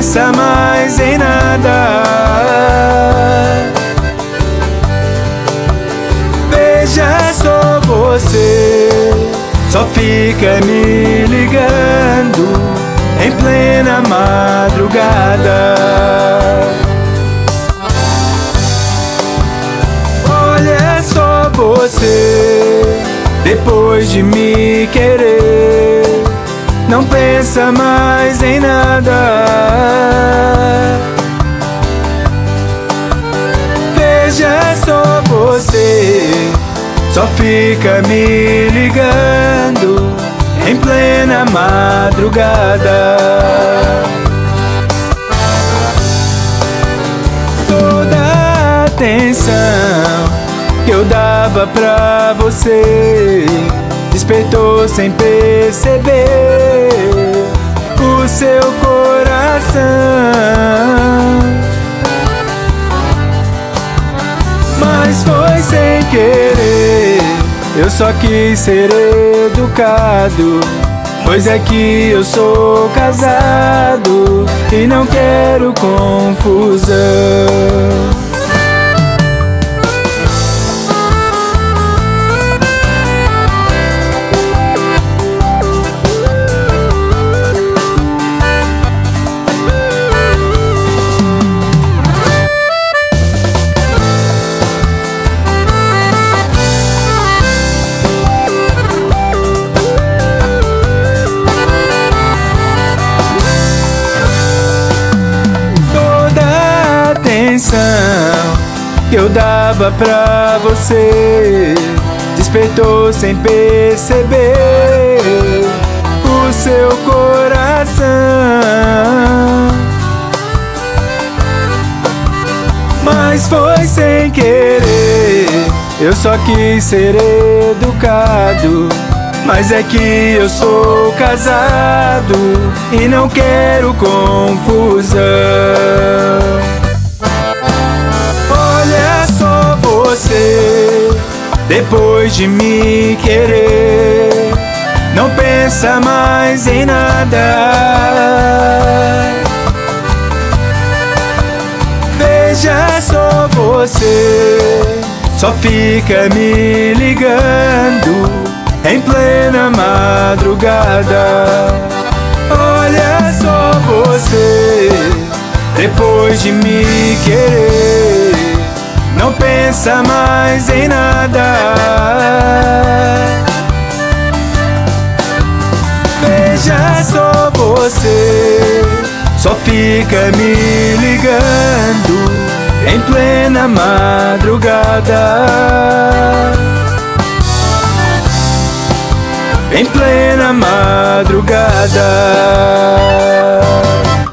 pensa mais em nada. Veja só você, só fica me ligando em plena madrugada. Olha só você, depois de me querer, não pensa mais em nada. Veja só você, só fica me ligando em plena madrugada. Toda a atenção que eu dava pra você despertou sem perceber o seu coração. Mas foi sem querer, eu só quis ser educado, pois é que eu sou casado e não quero confusão. Que eu dava pra você despertou sem perceber o seu coração. Mas foi sem querer, eu só quis ser educado, mas é que eu sou casado e não quero confusão. Você, depois de me querer, não pensa mais em nada. Veja só você, só fica me ligando em plena madrugada. Olha só você, depois de me querer, não pensa mais em nada. Veja só você, só fica me ligando em plena madrugada. Em plena madrugada.